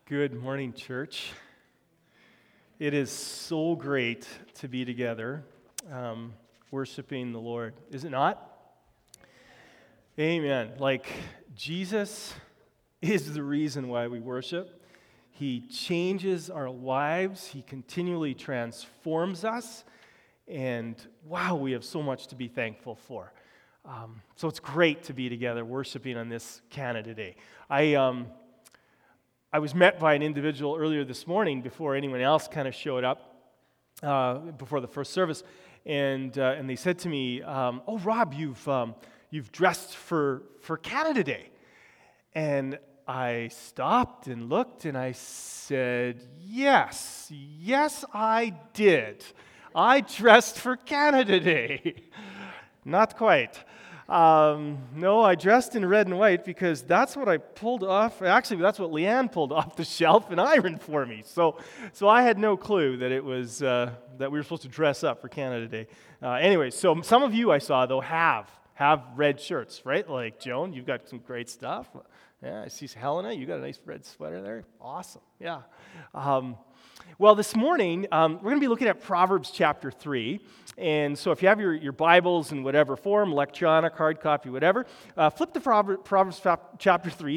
Good morning, church. It is so great to be together, worshiping the Lord, is it not? Amen. Jesus is the reason why we worship. He changes our lives. He continually transforms us. And wow, we have so much to be thankful for. So it's great to be together worshiping on this Canada Day. I was met by an individual earlier this morning before anyone else kind of showed up, before the first service, and they said to me, "Oh, Rob, you've dressed for Canada Day," and I stopped and looked and I said, "Yes, I did. I dressed for Canada Day." Not quite. No, I dressed in red and white because that's what I pulled off. Actually, that's what Leanne pulled off the shelf and ironed for me. So I had no clue that it was that we were supposed to dress up for Canada Day. Anyway, so some of you I saw though have red shirts, right? Like Joan, you've got some great stuff. Yeah, I see Helena, you got a nice red sweater there. Awesome. Yeah. Well, this morning, we're going to be looking at Proverbs chapter 3. And so if you have your Bibles in whatever form, electronic, hard copy, whatever, flip to Proverbs chapter 3,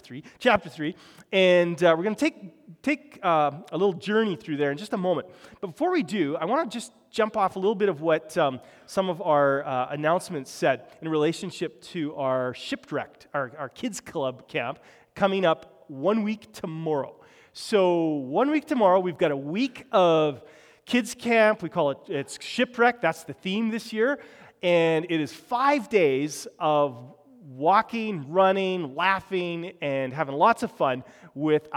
and we're going to take a little journey through there in just a moment. But before we do, I want to just jump off a little bit of what some of our announcements said in relationship to our Shipwrecked, our kids club camp, coming up 1 week tomorrow. So 1 week tomorrow, we've got a week of kids camp. We call it's Shipwrecked. That's the theme this year. And it is 5 days of walking, running, laughing, and having lots of fun with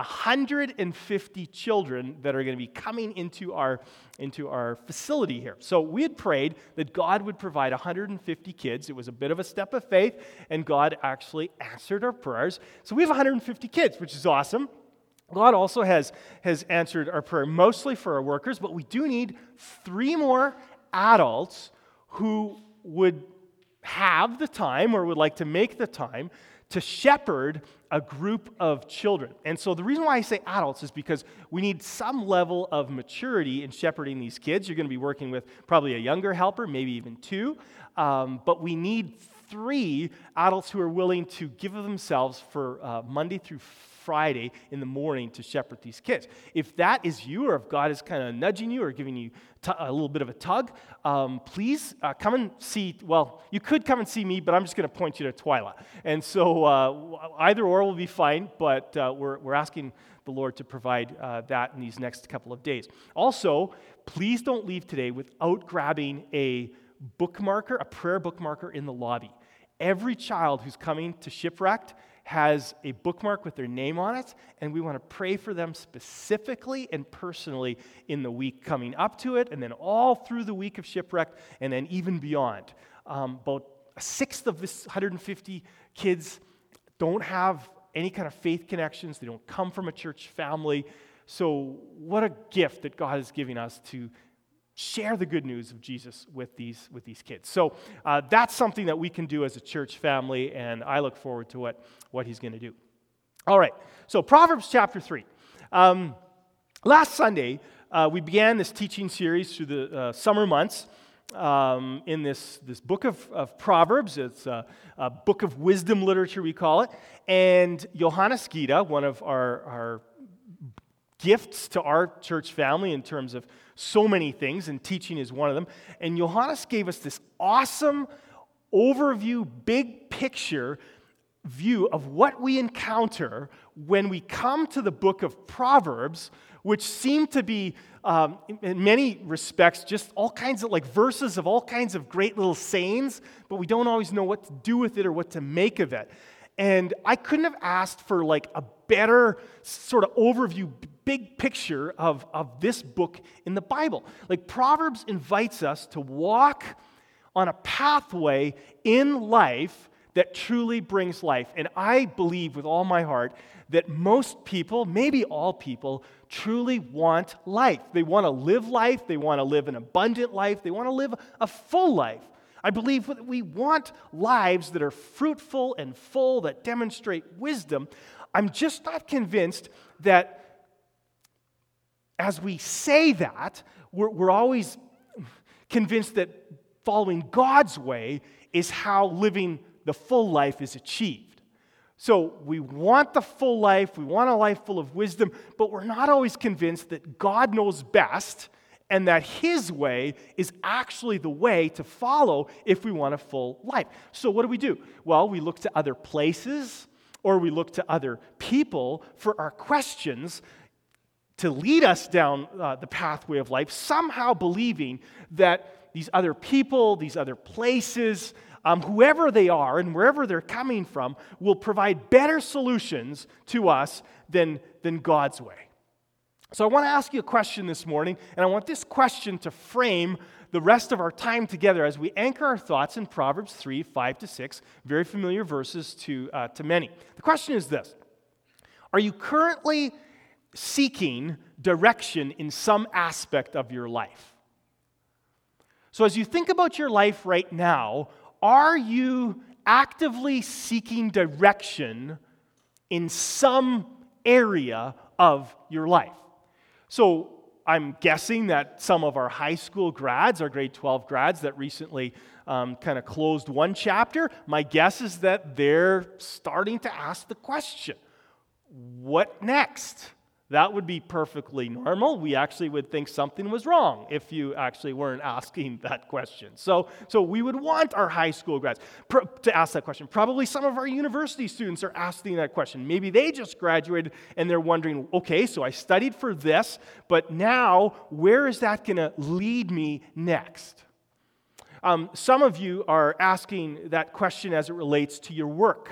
150 children that are going to be coming into our facility here. So we had prayed that God would provide 150 kids. It was a bit of a step of faith, and God actually answered our prayers. So we have 150 kids, which is awesome. God also has answered our prayer mostly for our workers, but we do need 3 more adults who would have the time or would like to make the time to shepherd a group of children. And so the reason why I say adults is because we need some level of maturity in shepherding these kids. You're going to be working with probably a younger helper, maybe even 2, but we need 3 adults who are willing to give of themselves for Monday through Friday in the morning to shepherd these kids. If that is you, or if God is kind of nudging you or giving you a little bit of a tug, please come and see. Well, you could come and see me, but I'm just going to point you to Twyla. And so either or will be fine, but we're asking the Lord to provide that in these next couple of days. Also, please don't leave today without grabbing a bookmarker, a prayer bookmarker in the lobby. Every child who's coming to Shipwrecked has a bookmark with their name on it, and we want to pray for them specifically and personally in the week coming up to it, and then all through the week of Shipwrecked, and then even beyond. About a sixth of this 150 kids don't have any kind of faith connections. They don't come from a church family. So what a gift that God is giving us to share the good news of Jesus with these kids. So that's something that we can do as a church family, and I look forward to what he's going to do. All right, so Proverbs chapter 3. Last Sunday, we began this teaching series through the summer months in this book of Proverbs. It's a book of wisdom literature, we call it. And Johannes Gita, one of our gifts to our church family in terms of so many things, and teaching is one of them. And Johannes gave us this awesome overview, big picture view of what we encounter when we come to the book of Proverbs, which seem to be, in many respects, just all kinds of verses of all kinds of great little sayings, but we don't always know what to do with it or what to make of it. And I couldn't have asked for a better sort of overview, big picture of this book in the Bible. Proverbs invites us to walk on a pathway in life that truly brings life. And I believe with all my heart that most people, maybe all people, truly want life. They want to live life. They want to live an abundant life. They want to live a full life. I believe that we want lives that are fruitful and full, that demonstrate wisdom. I'm just not convinced that as we say that, we're always convinced that following God's way is how living the full life is achieved. So we want the full life, we want a life full of wisdom, but we're not always convinced that God knows best and that His way is actually the way to follow if we want a full life. So what do? Well, we look to other places or we look to other people for our questions to lead us down the pathway of life, somehow believing that these other people, these other places, whoever they are and wherever they're coming from, will provide better solutions to us than God's way. So I want to ask you a question this morning, and I want this question to frame the rest of our time together as we anchor our thoughts in Proverbs 3, 5-6, very familiar verses to many. The question is this: are you currently seeking direction in some aspect of your life? So as you think about your life right now, are you actively seeking direction in some area of your life? So I'm guessing that some of our high school grads, our grade 12 grads that recently kind of closed one chapter, my guess is that they're starting to ask the question, what next? That would be perfectly normal. We actually would think something was wrong if you actually weren't asking that question. So we would want our high school grads to ask that question. Probably some of our university students are asking that question. Maybe they just graduated and they're wondering, okay, so I studied for this, but now where is that going to lead me next? Some of you are asking that question as it relates to your work.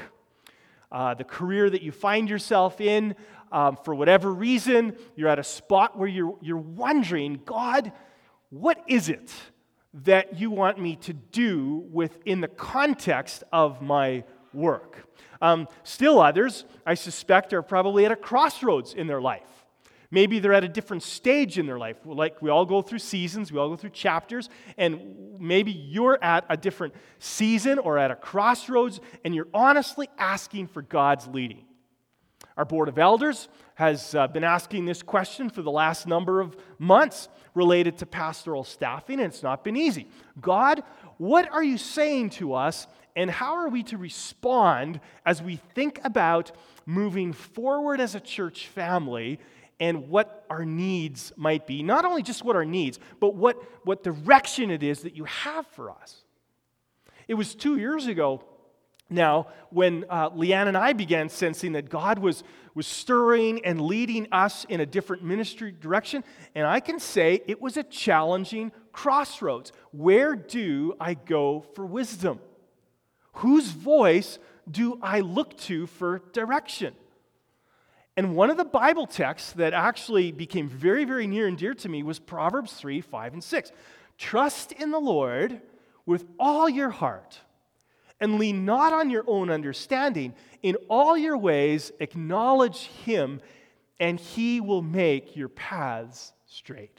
The career that you find yourself in, for whatever reason, you're at a spot where you're wondering, God, what is it that you want me to do within the context of my work? Still others, I suspect, are probably at a crossroads in their life. Maybe they're at a different stage in their life. Like we all go through seasons, we all go through chapters, and maybe you're at a different season or at a crossroads, and you're honestly asking for God's leading. Our board of elders has been asking this question for the last number of months related to pastoral staffing, and it's not been easy. God, what are you saying to us, and how are we to respond as we think about moving forward as a church family and what our needs might be? Not only just what our needs, but what direction it is that you have for us. It was 2 years ago now when Leanne and I began sensing that God was stirring and leading us in a different ministry direction, and I can say it was a challenging crossroads. Where do I go for wisdom? Whose voice do I look to for direction? And one of the Bible texts that actually became very, very near and dear to me was Proverbs 3, 5, and 6. Trust in the Lord with all your heart, and lean not on your own understanding. In all your ways acknowledge Him, and He will make your paths straight.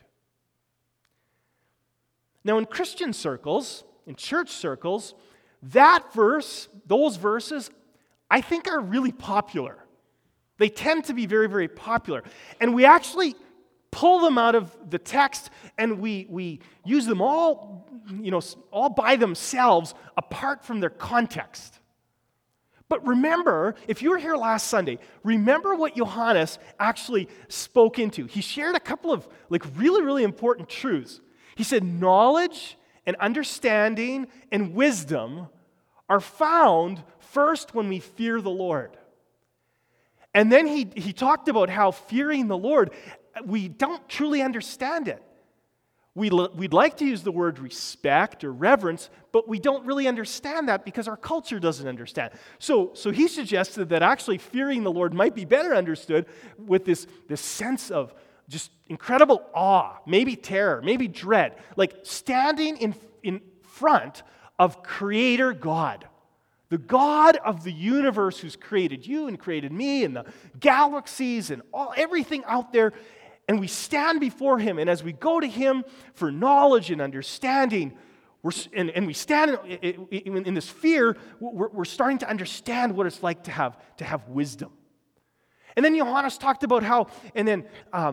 Now, in Christian circles, in church circles, that verse, those verses, I think are really popular. They tend to be very, very popular. And we actually pull them out of the text and we use them all by themselves apart from their context. But remember, if you were here last Sunday, remember what Johannes actually spoke into. He shared a couple of really, really important truths. He said knowledge and understanding and wisdom are found first when we fear the Lord. And then he talked about how fearing the Lord, we don't truly understand it. We'd like to use the word respect or reverence, but we don't really understand that because our culture doesn't understand. So he suggested that actually fearing the Lord might be better understood with this sense of just incredible awe, maybe terror, maybe dread, like standing in front of Creator God. The God of the universe who's created you and created me and the galaxies and everything out there. And we stand before Him. And as we go to Him for knowledge and understanding, we stand in this fear, we're starting to understand what it's like to have wisdom. And then Johannes talked about how, and then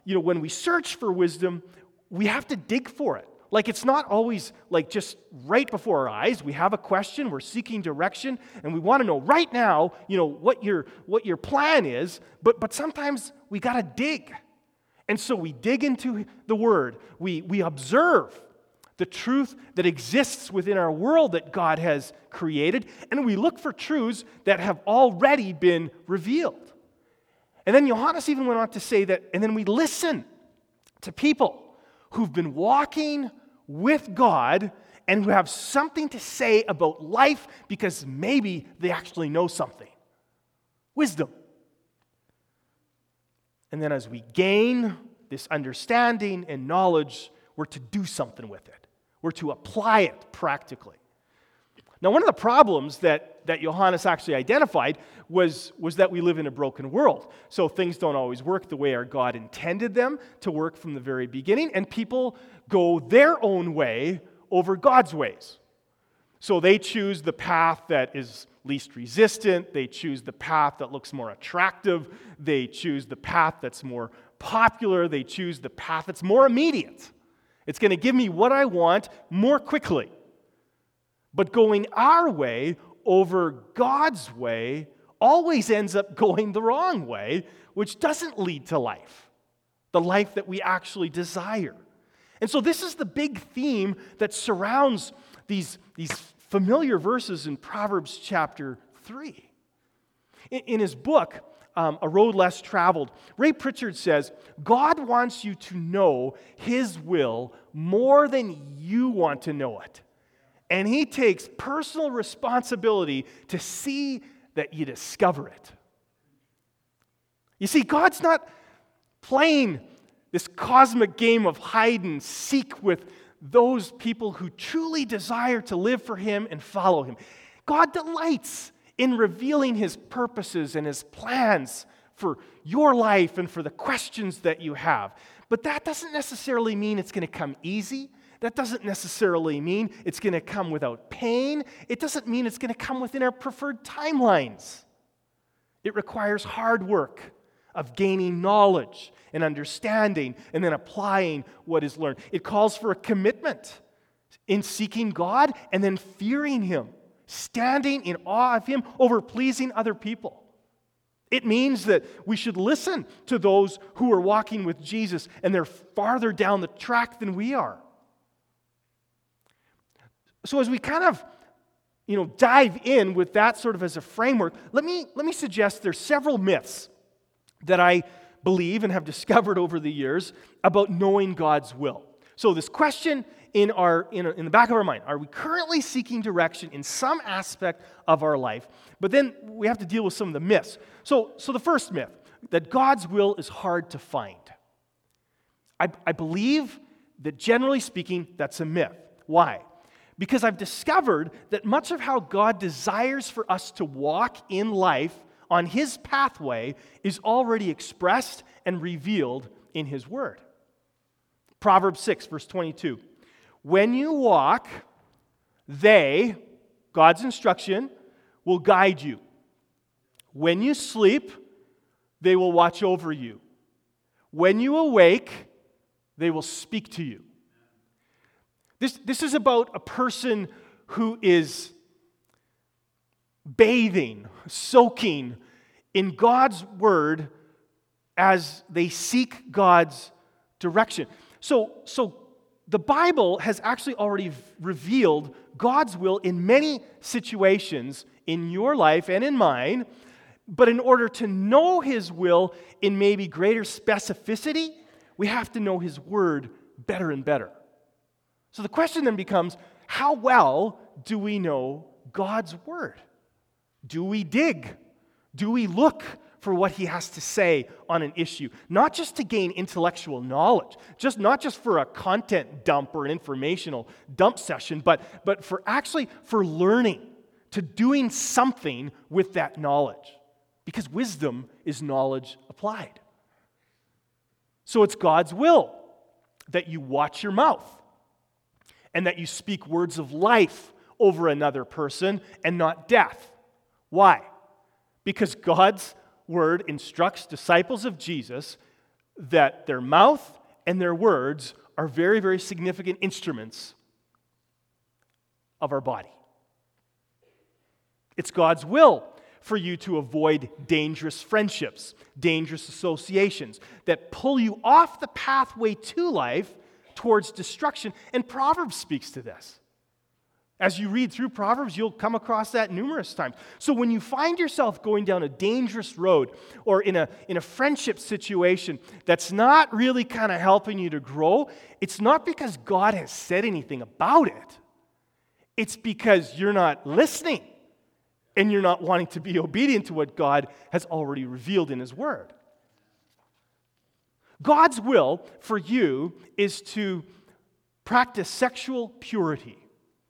when we search for wisdom, we have to dig for it. Like, it's not always like just right before our eyes. We have a question, we're seeking direction, and we want to know right now, what your plan is, but sometimes we got to dig. And so we dig into the Word. We observe the truth that exists within our world that God has created, and we look for truths that have already been revealed. And then Johannes even went on to say that, and then we listen to people who've been walking with God and who have something to say about life because maybe they actually know something. Wisdom. And then as we gain this understanding and knowledge, we're to do something with it. We're to apply it practically. Now, one of the problems that Johannes actually identified was that we live in a broken world. So things don't always work the way our God intended them to work from the very beginning, and people go their own way over God's ways. So they choose the path that is least resistant. They choose the path that looks more attractive. They choose the path that's more popular. They choose the path that's more immediate. It's going to give me what I want more quickly. But going our way over God's way always ends up going the wrong way, which doesn't lead to life, the life that we actually desire. And so this is the big theme that surrounds these familiar verses in Proverbs chapter 3. In his book, A Road Less Traveled, Ray Pritchard says, God wants you to know His will more than you want to know it. And He takes personal responsibility to see that you discover it. You see, God's not playing this cosmic game of hide and seek with those people who truly desire to live for Him and follow Him. God delights in revealing His purposes and His plans for your life and for the questions that you have. But that doesn't necessarily mean it's going to come easy. That doesn't necessarily mean it's going to come without pain. It doesn't mean it's going to come within our preferred timelines. It requires hard work of gaining knowledge and understanding and then applying what is learned. It calls for a commitment in seeking God and then fearing Him, standing in awe of Him over pleasing other people. It means that we should listen to those who are walking with Jesus and they're farther down the track than we are. So as we kind of, dive in with that sort of as a framework, let me suggest there's several myths that I believe and have discovered over the years about knowing God's will. So this question in the back of our mind, are we currently seeking direction in some aspect of our life? But then we have to deal with some of the myths. So the first myth, that God's will is hard to find. I believe that generally speaking, that's a myth. Why? Because I've discovered that much of how God desires for us to walk in life on His pathway is already expressed and revealed in His Word. Proverbs 6, verse 22. When you walk, they, God's instruction, will guide you. When you sleep, they will watch over you. When you awake, they will speak to you. This is about a person who is bathing, soaking in God's Word as they seek God's direction. So the Bible has actually already revealed God's will in many situations in your life and in mine, but in order to know His will in maybe greater specificity, we have to know His Word better and better. So the question then becomes, how well do we know God's Word? Do we dig? Do we look for what He has to say on an issue? Not just to gain intellectual knowledge, not just for a content dump or an informational dump session, but for learning, to doing something with that knowledge. Because wisdom is knowledge applied. So it's God's will that you watch your mouth and that you speak words of life over another person and not death. Why? Because God's Word instructs disciples of Jesus that their mouth and their words are very, very significant instruments of our body. It's God's will for you to avoid dangerous friendships, dangerous associations that pull you off the pathway to life towards destruction. And Proverbs speaks to this. As you read through Proverbs, you'll come across that numerous times. So when you find yourself going down a dangerous road or in a friendship situation that's not really kind of helping you to grow, it's not because God has said anything about it. It's because you're not listening and you're not wanting to be obedient to what God has already revealed in His Word. God's will for you is to practice sexual purity.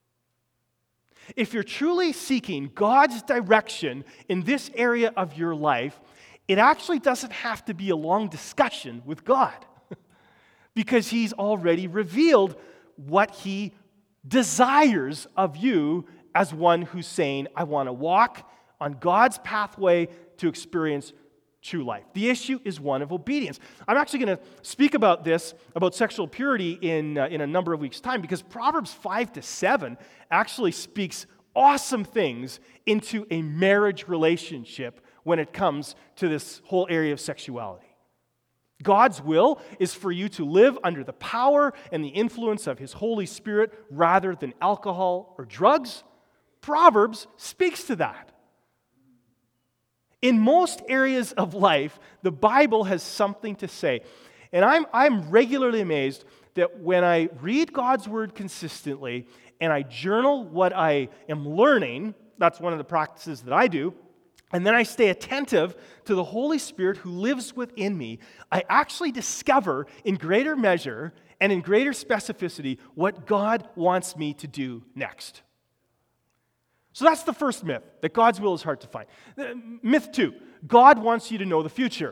If you're truly seeking God's direction in this area of your life, it actually doesn't have to be a long discussion with God because He's already revealed what He desires of you as one who's saying, I want to walk on God's pathway to experience true life. The issue is one of obedience. I'm actually going to speak about this, about sexual purity, in a number of weeks' time, because Proverbs 5-7 actually speaks awesome things into a marriage relationship when it comes to this whole area of sexuality. God's will is for you to live under the power and the influence of His Holy Spirit rather than alcohol or drugs. Proverbs speaks to that. In most areas of life, the Bible has something to say. And I'm regularly amazed that when I read God's Word consistently and I journal what I am learning, that's one of the practices that I do, and then I stay attentive to the Holy Spirit who lives within me, I actually discover in greater measure and in greater specificity what God wants me to do next. So that's the first myth, that God's will is hard to find. Myth 2, God wants you to know the future.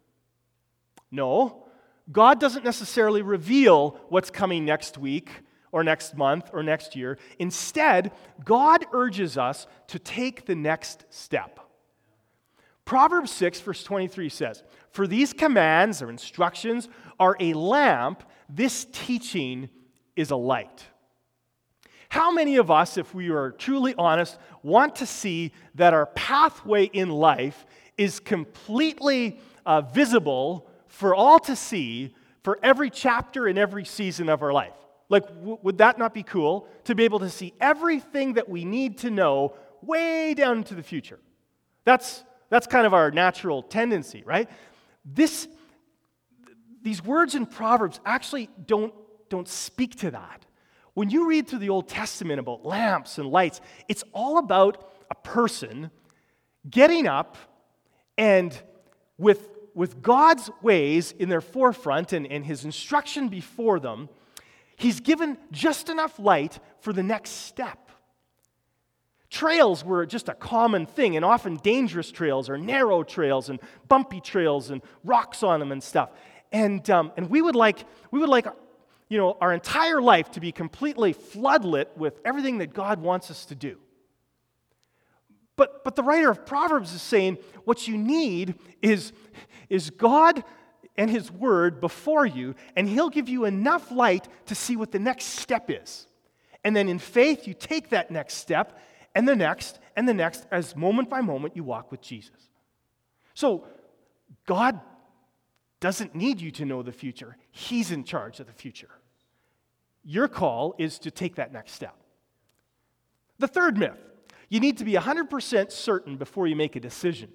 No, God doesn't necessarily reveal what's coming next week or next month or next year. Instead, God urges us to take the next step. Proverbs 6, verse 23 says, "For these commands or instructions are a lamp, this teaching is a light." How many of us, if we are truly honest, want to see that our pathway in life is completely visible for all to see for every chapter and every season of our life? Like, would that not be cool to be able to see everything that we need to know way down into the future? That's kind of our natural tendency, right? These words in Proverbs actually don't speak to that. When you read through the Old Testament about lamps and lights, it's all about a person getting up and with God's ways in their forefront and His instruction before them, He's given just enough light for the next step. Trails were just a common thing, and often dangerous trails or narrow trails and bumpy trails and rocks on them and stuff. And we would like our entire life to be completely floodlit with everything that God wants us to do. But the writer of Proverbs is saying what you need is God and His Word before you, and He'll give you enough light to see what the next step is. And then in faith, you take that next step, and the next, as moment by moment you walk with Jesus. So God doesn't need you to know the future. He's in charge of the future. Your call is to take that next step. The third myth, you need to be 100% certain before you make a decision.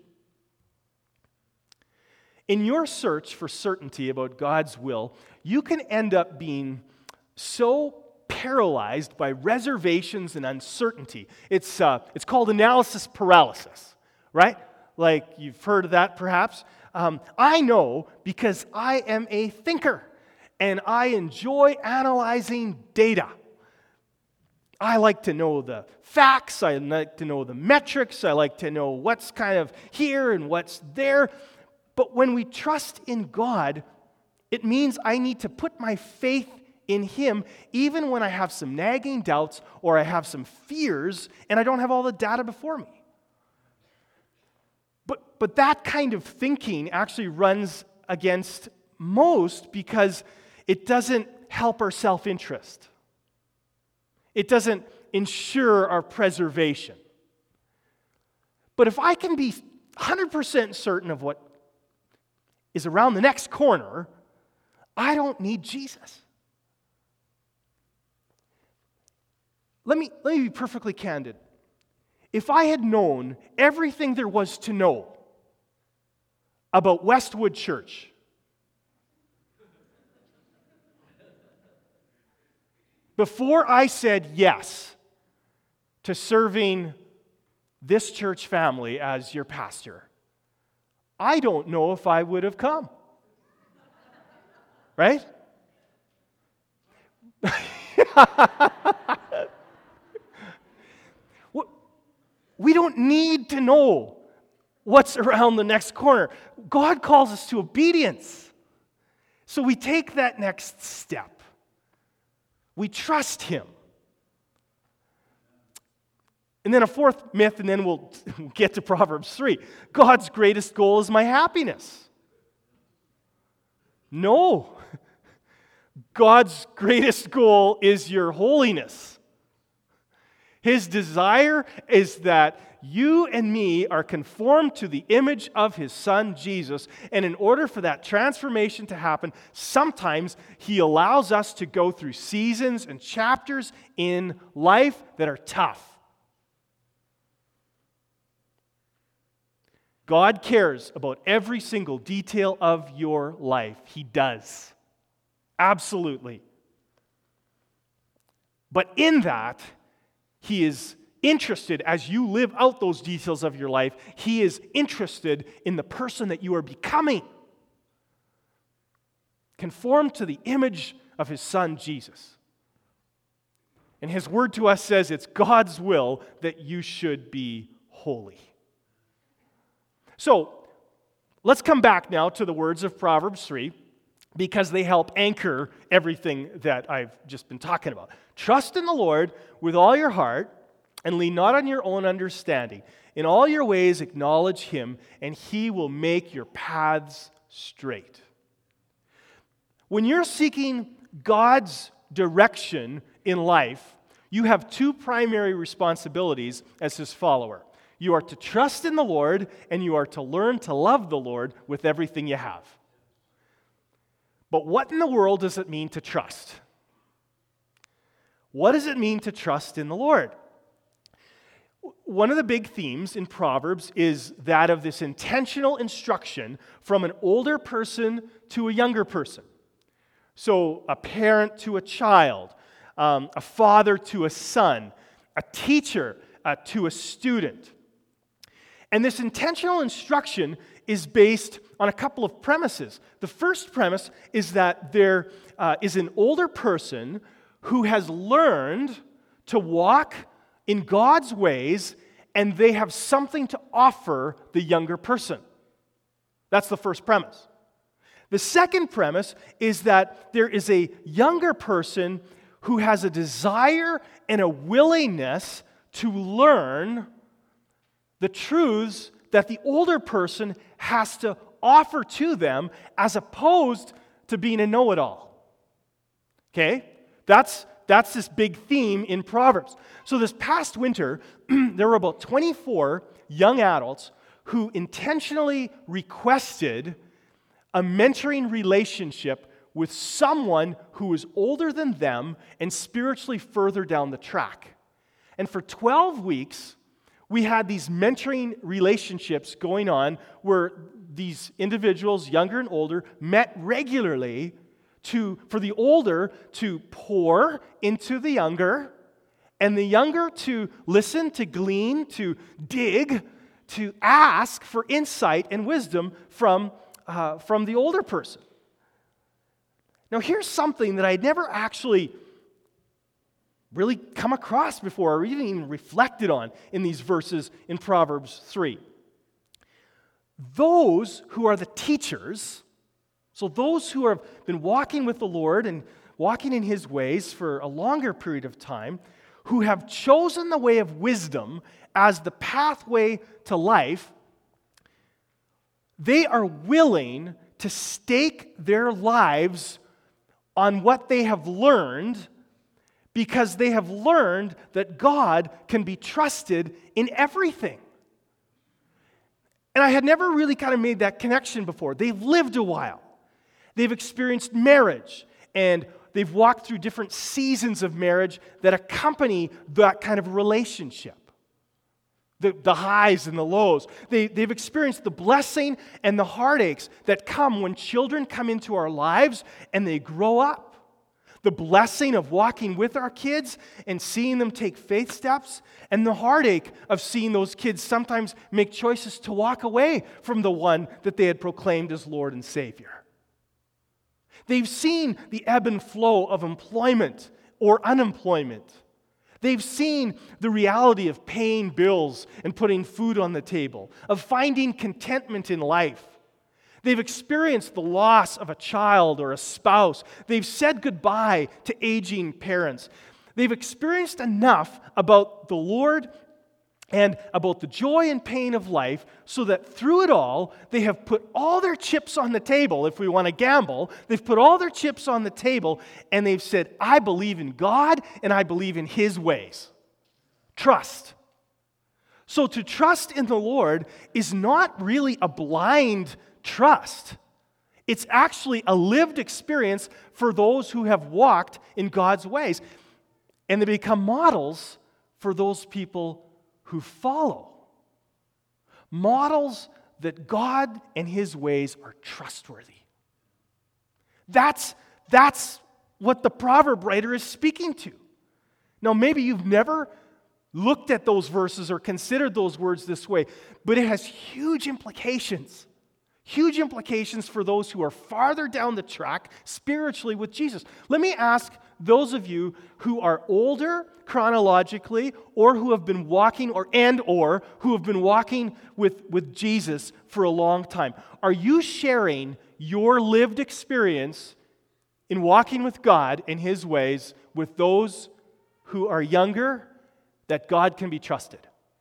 In your search for certainty about God's will, you can end up being so paralyzed by reservations and uncertainty. It's called analysis paralysis, right? Like you've heard of that perhaps. I know because I am a thinker and I enjoy analyzing data. I like to know the facts, I like to know the metrics, I like to know what's kind of here and what's there. But when we trust in God, it means I need to put my faith in Him even when I have some nagging doubts or I have some fears and I don't have all the data before me. But that kind of thinking actually runs against most because it doesn't help our self-interest. It doesn't ensure our preservation. But if I can be 100% certain of what is around the next corner, I don't need Jesus. Let me be perfectly candid. If I had known everything there was to know about Westwood Church, before I said yes to serving this church family as your pastor, I don't know if I would have come. Right? We don't need to know what's around the next corner. God calls us to obedience. So we take that next step. We trust Him. And then a fourth myth, and then we'll get to Proverbs 3. God's greatest goal is my happiness. No. God's greatest goal is your holiness. His desire is that you and me are conformed to the image of His Son, Jesus. And in order for that transformation to happen, sometimes He allows us to go through seasons and chapters in life that are tough. God cares about every single detail of your life. He does. Absolutely. But in that, He is interested, as you live out those details of your life, He is interested in the person that you are becoming. Conform to the image of His Son, Jesus. And His word to us says it's God's will that you should be holy. So, let's come back now to the words of Proverbs 3, because they help anchor everything that I've just been talking about. Trust in the Lord with all your heart, and lean not on your own understanding. In all your ways acknowledge Him, and He will make your paths straight. When you're seeking God's direction in life, you have two primary responsibilities as His follower. You are to trust in the Lord, and you are to learn to love the Lord with everything you have. But what in the world does it mean to trust? What does it mean to trust in the Lord? One of the big themes in Proverbs is that of this intentional instruction from an older person to a younger person. So a parent to a child, a father to a son, a teacher to a student. And this intentional instruction is based on a couple of premises. The first premise is that there is an older person who has learned to walk in God's ways, and they have something to offer the younger person. That's the first premise. The second premise is that there is a younger person who has a desire and a willingness to learn the truths that the older person has to offer to them, as opposed to being a know-it-all. Okay? That's this big theme in Proverbs. So this past winter, there were about 24 young adults who intentionally requested a mentoring relationship with someone who was older than them and spiritually further down the track. And for 12 weeks, we had these mentoring relationships going on where these individuals, younger and older, met regularly for the older to pour into the younger, and the younger to listen, to glean, to dig, to ask for insight and wisdom from the older person. Now, here's something that I'd never actually really come across before, or even reflected on in these verses in Proverbs 3. Those who are the teachers, so those who have been walking with the Lord and walking in His ways for a longer period of time, who have chosen the way of wisdom as the pathway to life, they are willing to stake their lives on what they have learned because they have learned that God can be trusted in everything. And I had never really kind of made that connection before. They've lived a while. They've experienced marriage, and they've walked through different seasons of marriage that accompany that kind of relationship. The highs and the lows. They've experienced the blessing and the heartaches that come when children come into our lives and they grow up. The blessing of walking with our kids and seeing them take faith steps, and the heartache of seeing those kids sometimes make choices to walk away from the one that they had proclaimed as Lord and Savior. They've seen the ebb and flow of employment or unemployment. They've seen the reality of paying bills and putting food on the table, of finding contentment in life. They've experienced the loss of a child or a spouse. They've said goodbye to aging parents. They've experienced enough about the Lord and about the joy and pain of life so that through it all, they have put all their chips on the table. If we want to gamble, they've put all their chips on the table and they've said, I believe in God and I believe in His ways. Trust. So to trust in the Lord is not really a blind trust. It's actually a lived experience for those who have walked in God's ways. And they become models for those people who follow. Models that God and His ways are trustworthy. That's what the proverb writer is speaking to. Now, maybe you've never looked at those verses or considered those words this way, but it has huge implications. Huge implications for those who are farther down the track spiritually with Jesus. Let me ask those of you who are older chronologically or who have been walking or who have been walking with Jesus for a long time. Are you sharing your lived experience in walking with God in His ways with those who are younger, that God can be trusted?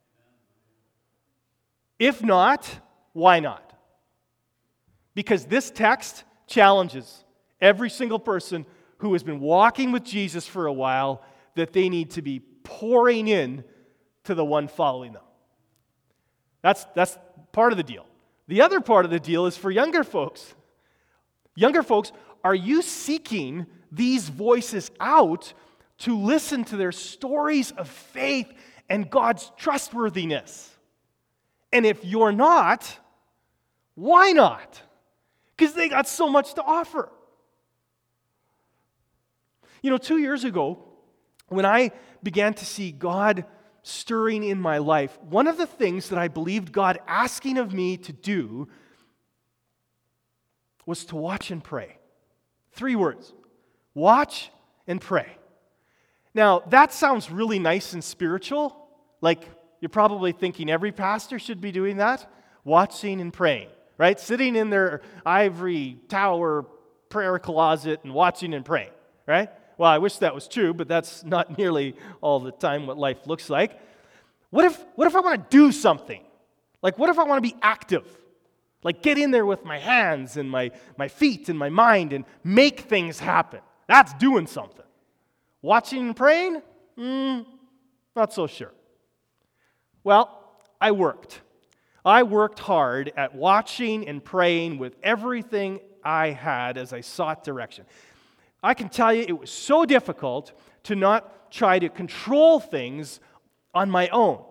If not, why not? Because this text challenges every single person who has been walking with Jesus for a while that they need to be pouring in to the one following them. That's part of the deal. The other part of the deal is for younger folks. Younger folks, are you seeking these voices out to listen to their stories of faith and God's trustworthiness? And if you're not, why not? Because they got so much to offer. 2 years ago, when I began to see God stirring in my life, one of the things that I believed God asking of me to do was to watch and pray. 3 words: watch and pray. Now, that sounds really nice and spiritual. Like, you're probably thinking every pastor should be doing that, watching and praying, right? Sitting in their ivory tower prayer closet and watching and praying, right? Well, I wish that was true, but that's not nearly all the time what life looks like. What if I want to do something? Like, what if I want to be active? Like, get in there with my hands and my feet and my mind and make things happen. That's doing something. Watching and praying? Not so sure. Well, I worked. I worked hard at watching and praying with everything I had as I sought direction. I can tell you it was so difficult to not try to control things on my own.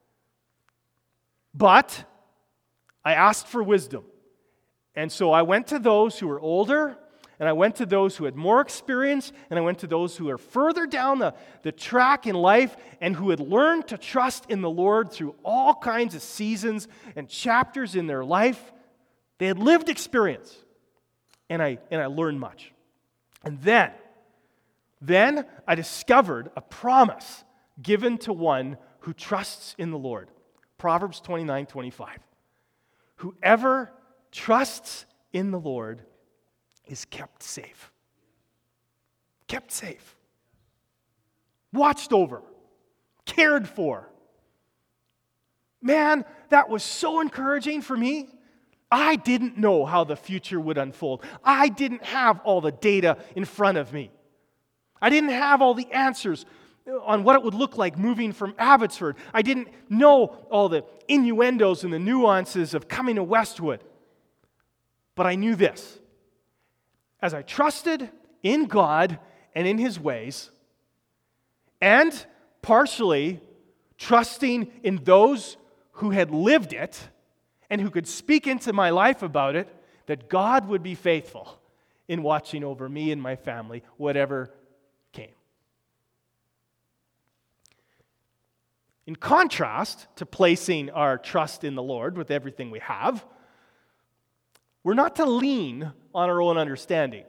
But I asked for wisdom. And so I went to those who were older, and I went to those who had more experience, and I went to those who were further down the track in life and who had learned to trust in the Lord through all kinds of seasons and chapters in their life. They had lived experience, and I learned much. And then I discovered a promise given to one who trusts in the Lord. Proverbs 29:25. Whoever trusts in the Lord is kept safe. Kept safe. Watched over. Cared for. Man, that was so encouraging for me. I didn't know how the future would unfold. I didn't have all the data in front of me. I didn't have all the answers on what it would look like moving from Abbotsford. I didn't know all the innuendos and the nuances of coming to Westwood. But I knew this. As I trusted in God and in His ways, and partially trusting in those who had lived it and who could speak into my life about it, that God would be faithful in watching over me and my family, whatever came. In contrast to placing our trust in the Lord with everything we have, we're not to lean on our own understanding.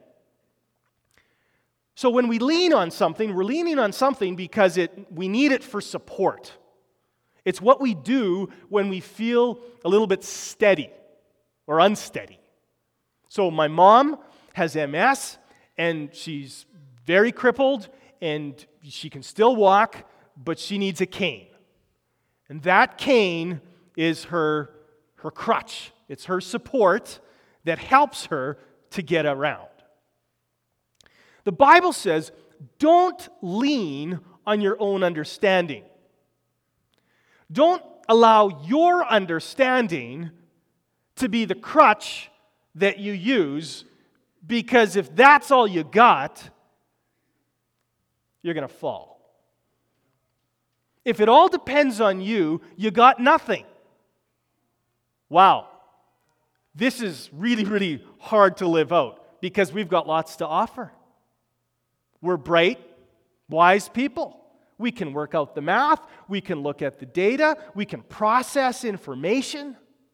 So when we lean on something, we're leaning on something because we need it for support. It's what we do when we feel a little bit steady or unsteady. So my mom has MS, and she's very crippled, and she can still walk, but she needs a cane. And that cane is her crutch. It's her support that helps her to get around. The Bible says, don't lean on your own understanding. Don't allow your understanding to be the crutch that you use, because if that's all you got, you're going to fall. If it all depends on you, you got nothing. Wow. This is really, really hard to live out because we've got lots to offer. We're bright, wise people. We can work out the math. We can look at the data. We can process information.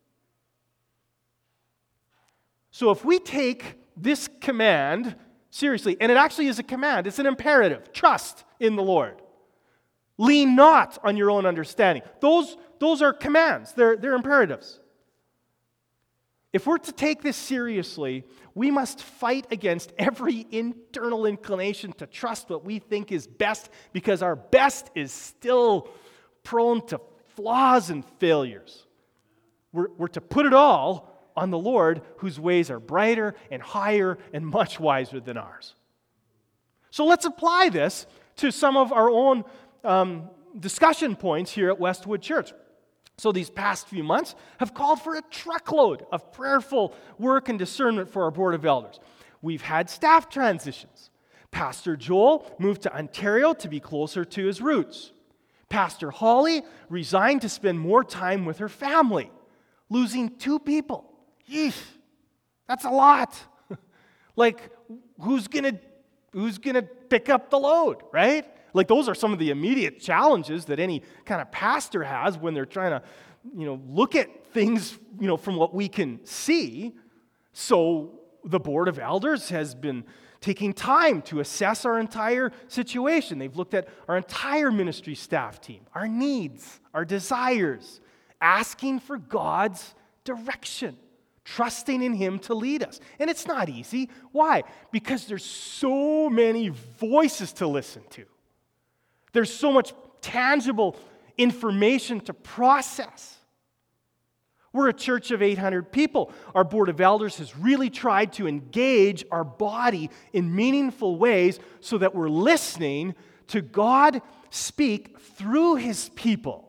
So if we take this command seriously, and it actually is a command, it's an imperative, trust in the Lord. Lean not on your own understanding. Those are commands. They're imperatives. If we're to take this seriously, we must fight against every internal inclination to trust what we think is best, because our best is still prone to flaws and failures. We're to put it all on the Lord, whose ways are brighter and higher and much wiser than ours. So let's apply this to some of our own discussion points here at Westwood Church. So these past few months have called for a truckload of prayerful work and discernment for our Board of Elders. We've had staff transitions. Pastor Joel moved to Ontario to be closer to his roots. Pastor Holly resigned to spend more time with her family, losing 2 people. Yeesh, that's a lot. Like, who's gonna pick up the load, right? Like, those are some of the immediate challenges that any kind of pastor has when they're trying to, look at things, from what we can see. So the Board of Elders has been taking time to assess our entire situation. They've looked at our entire ministry staff team, our needs, our desires, asking for God's direction, trusting in Him to lead us. And it's not easy. Why? Because there's so many voices to listen to. There's so much tangible information to process. We're a church of 800 people. Our Board of Elders has really tried to engage our body in meaningful ways so that we're listening to God speak through His people.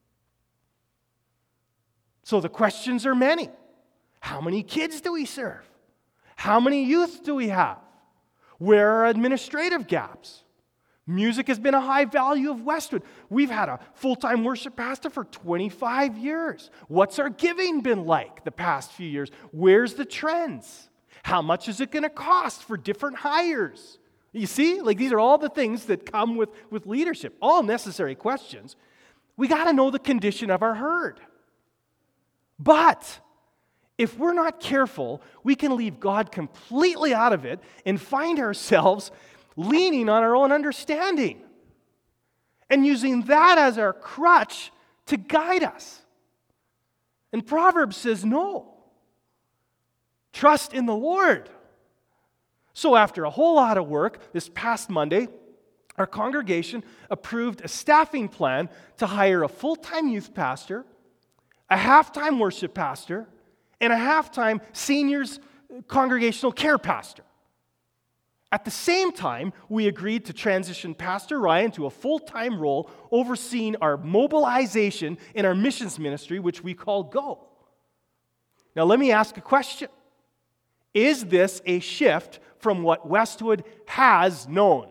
So the questions are many. How many kids do we serve? How many youth do we have? Where are administrative gaps? Music has been a high value of Westwood. We've had a full-time worship pastor for 25 years. What's our giving been like the past few years? Where's the trends? How much is it going to cost for different hires? You see, these are all the things that come with leadership, all necessary questions. We got to know the condition of our herd. But if we're not careful, we can leave God completely out of it and find ourselves leaning on our own understanding and using that as our crutch to guide us. And Proverbs says no. Trust in the Lord. So after a whole lot of work, this past Monday, our congregation approved a staffing plan to hire a full-time youth pastor, a half-time worship pastor, and a half-time seniors congregational care pastor. At the same time, we agreed to transition Pastor Ryan to a full-time role overseeing our mobilization in our missions ministry, which we call Go. Now, let me ask a question. Is this a shift from what Westwood has known?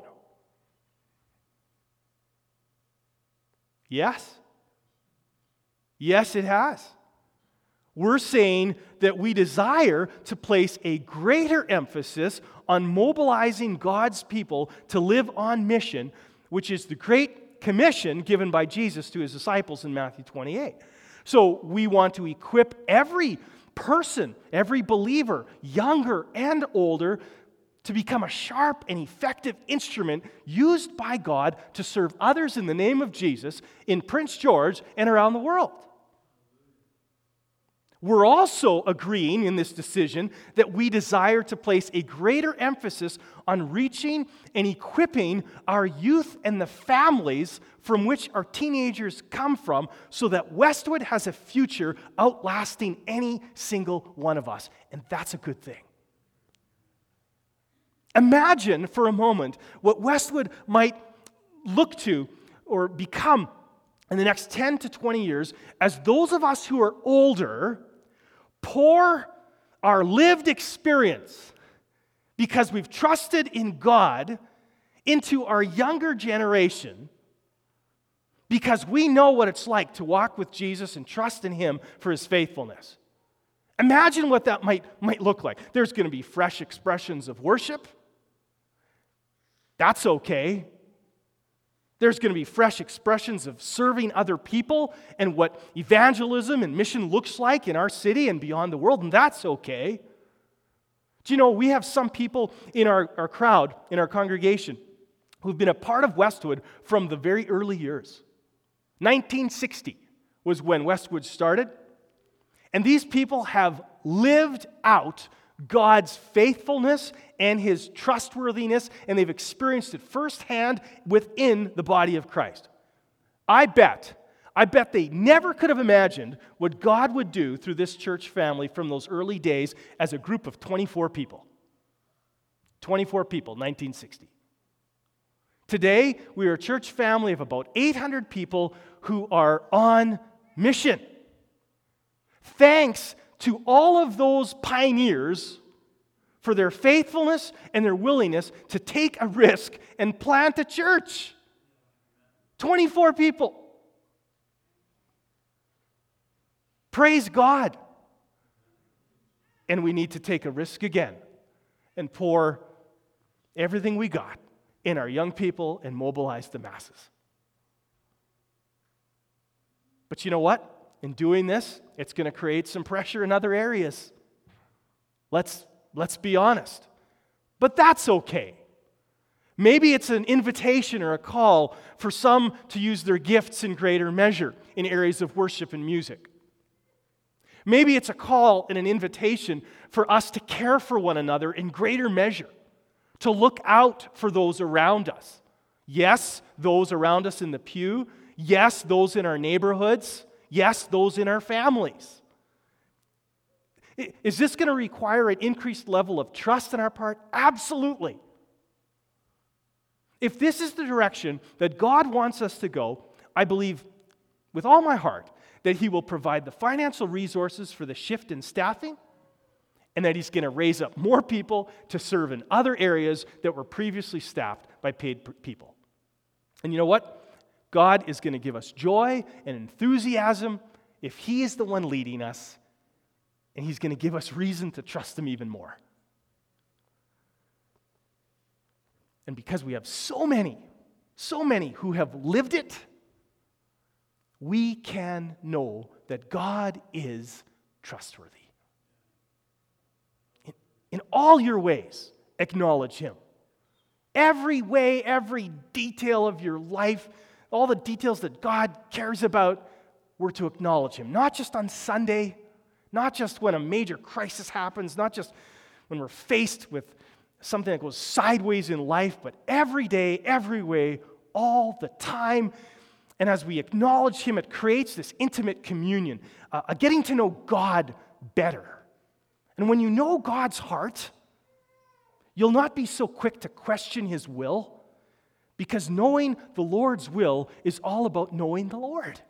Yes. Yes, it has. We're saying that we desire to place a greater emphasis on mobilizing God's people to live on mission, which is the Great Commission given by Jesus to his disciples in Matthew 28. So we want to equip every person, every believer, younger and older, to become a sharp and effective instrument used by God to serve others in the name of Jesus in Prince George and around the world. We're also agreeing in this decision that we desire to place a greater emphasis on reaching and equipping our youth and the families from which our teenagers come from so that Westwood has a future outlasting any single one of us. And that's a good thing. Imagine for a moment what Westwood might look to or become in the next 10 to 20 years as those of us who are older pour our lived experience, because we've trusted in God, into our younger generation, because we know what it's like to walk with Jesus and trust in him for his faithfulness. Imagine what that might look like. There's going to be fresh expressions of worship. That's okay. There's going to be fresh expressions of serving other people and what evangelism and mission looks like in our city and beyond the world, and that's okay. Do you know, we have some people in our crowd, in our congregation, who've been a part of Westwood from the very early years. 1960 was when Westwood started, and these people have lived out God's faithfulness and his trustworthiness, and they've experienced it firsthand within the body of Christ. I bet they never could have imagined what God would do through this church family from those early days as a group of 24 people. 24 people, 1960. Today, we are a church family of about 800 people who are on mission. Thanks to all of those pioneers for their faithfulness and their willingness to take a risk and plant a church. 24 people. Praise God. And we need to take a risk again and pour everything we got in our young people and mobilize the masses. But you know what? In doing this, it's going to create some pressure in other areas. Let's be honest. But that's okay. Maybe it's an invitation or a call for some to use their gifts in greater measure in areas of worship and music. Maybe it's a call and an invitation for us to care for one another in greater measure, to look out for those around us. Yes, those around us in the pew. Yes, those in our neighborhoods. Yes, those in our families. Is this going to require an increased level of trust on our part? Absolutely. If this is the direction that God wants us to go, I believe with all my heart that he will provide the financial resources for the shift in staffing, and that he's going to raise up more people to serve in other areas that were previously staffed by paid people. And you know what? God is going to give us joy and enthusiasm if he is the one leading us, and he's going to give us reason to trust him even more. And because we have so many who have lived it, we can know that God is trustworthy. In all your ways, acknowledge him. Every way, every detail of your life, all the details that God cares about, we're to acknowledge him. Not just on Sunday, not just when a major crisis happens, not just when we're faced with something that goes sideways in life, but every day, every way, all the time. And as we acknowledge him, it creates this intimate communion, a getting to know God better. And when you know God's heart, you'll not be so quick to question His will, because knowing the Lord's will is all about knowing the Lord.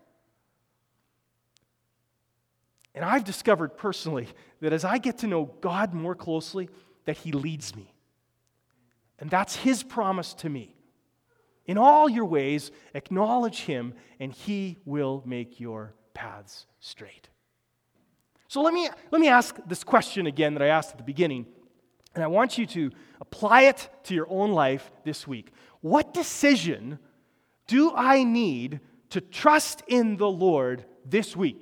And I've discovered personally that as I get to know God more closely, that He leads me. And that's His promise to me. In all your ways, acknowledge Him, and He will make your paths straight. So let me ask this question again that I asked at the beginning, and I want you to apply it to your own life this week. What decision do I need to trust in the Lord this week?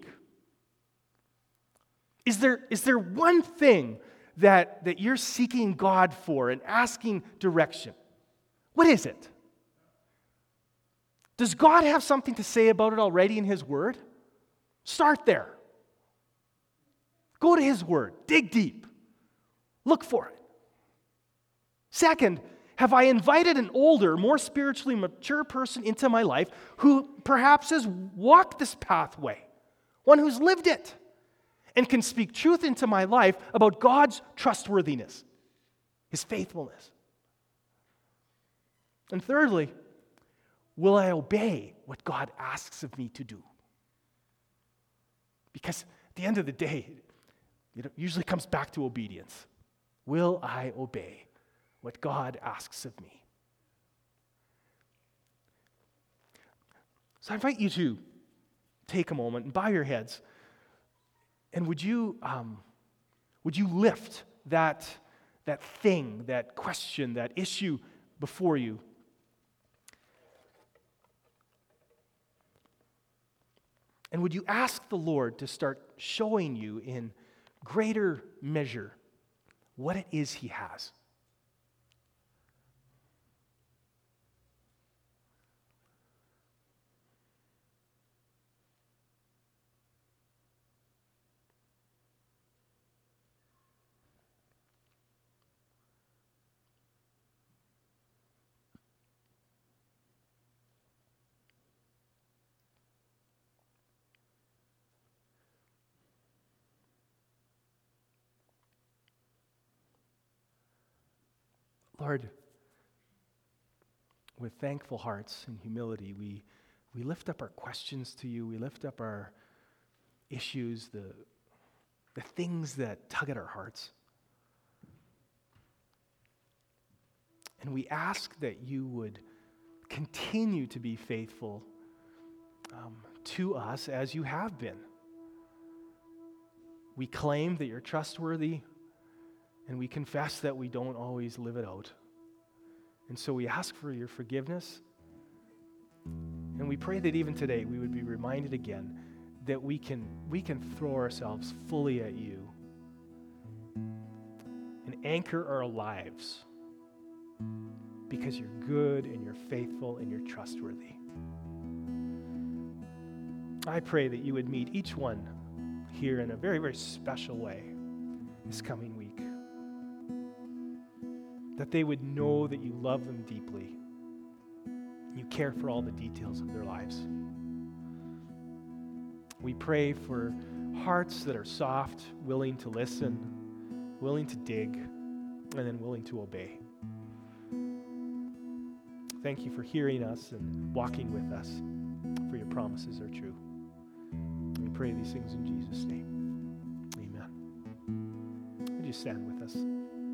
Is there one thing that you're seeking God for and asking direction? What is it? Does God have something to say about it already in His Word? Start there. Go to His Word. Dig deep. Look for it. Second, have I invited an older, more spiritually mature person into my life who perhaps has walked this pathway, one who's lived it, and can speak truth into my life about God's trustworthiness, His faithfulness? And thirdly, will I obey what God asks of me to do? Because at the end of the day, it usually comes back to obedience. Will I obey what God asks of me? So I invite you to take a moment and bow your heads, and would you lift that thing, that question, that issue before you? And would you ask the Lord to start showing you in greater measure what it is He has? Lord, with thankful hearts and humility, we lift up our questions to you. We lift up our issues, the things that tug at our hearts. And we ask that you would continue to be faithful to us as you have been. We claim that you're trustworthy, and we confess that we don't always live it out. And so we ask for your forgiveness. And we pray that even today we would be reminded again that we can throw ourselves fully at you and anchor our lives because you're good and you're faithful and you're trustworthy. I pray that you would meet each one here in a very, very special way this coming week. That they would know that you love them deeply. You care for all the details of their lives. We pray for hearts that are soft, willing to listen, willing to dig, and then willing to obey. Thank you for hearing us and walking with us, for your promises are true. We pray these things in Jesus' name. Amen. Would you stand with us?